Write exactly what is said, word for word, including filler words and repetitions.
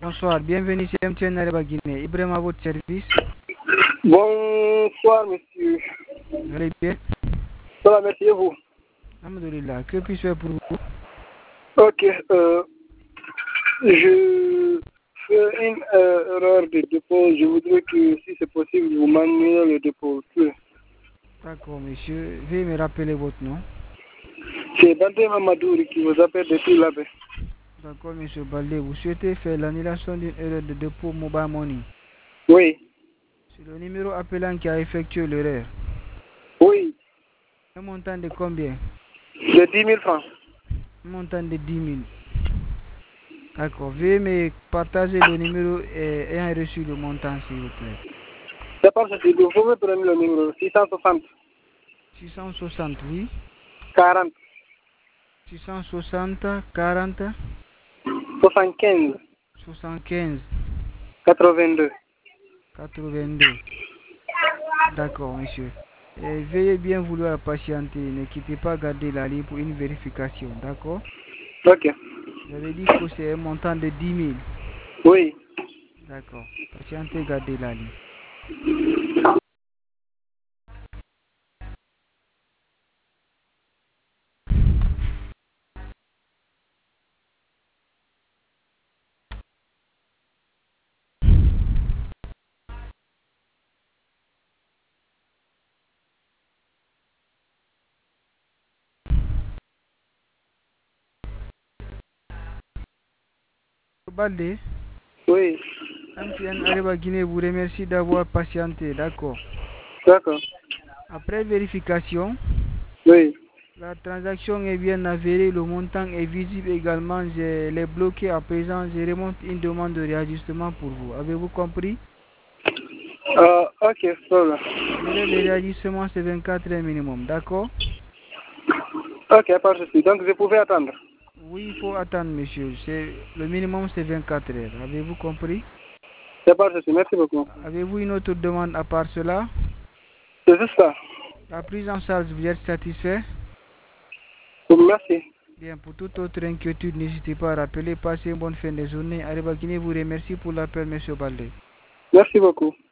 Bonsoir, bienvenue chez M T N Areba Guinée. Ibrahim à votre service. Bonsoir, monsieur. Vous allez bien? Ça va, merci et vous? Alhamdulillah, que puis-je faire pour vous? Ok, euh, je fais une euh, erreur de dépôt. Je voudrais que, si c'est possible, vous m'annulez le dépôt. D'accord, monsieur. Veuillez me rappeler votre nom. C'est Dante Mamadouri qui vous appelle depuis là-bas. D'accord, monsieur Baldé. Vous souhaitez faire l'annulation d'une erreur de dépôt Mobile Money? Oui. C'est le numéro appelant qui a effectué l'erreur. Oui. Un montant de combien? De dix mille francs. Un montant de dix mille. D'accord. Veuillez me partager le numéro et ayant reçu le montant, s'il vous plaît. C'est parce que vous pouvez prendre le numéro six cent soixante. six cent soixante, oui. quarante. six cent soixante, quarante. soixante-quinze. soixante-quinze. quatre-vingt-deux. quatre-vingt-deux. D'accord, monsieur. Et veuillez bien vouloir patienter. Ne quittez pas garder la ligne pour une vérification. D'accord? Ok. Vous avez dit que c'est un montant de dix mille. Oui. D'accord. Patientez, gardez la ligne. Baldé, Oui. M T N Areba Guinée vous remercie d'avoir patienté. D'accord. D'accord. Après vérification, Oui. la transaction est bien avérée, le montant est visible également. Je l'ai bloqué à présent. Je remonte une demande de réajustement pour vous. Avez-vous compris? Euh, ok, ça va. Le délai de réajustement, c'est vingt-quatre heures minimum. D'accord? Ok, pas de souci. Donc, je pouvais attendre. Oui, il faut attendre, monsieur. C'est, le minimum, c'est vingt-quatre heures. Avez-vous compris? C'est pas de souci. Merci beaucoup. Avez-vous une autre demande à part cela? C'est juste ça. La prise en charge, vous êtes satisfait? Merci. Bien, pour toute autre inquiétude, n'hésitez pas à rappeler. Passez une bonne fin de journée. Areba Guinée vous remercie pour l'appel, monsieur Baldé. Merci beaucoup.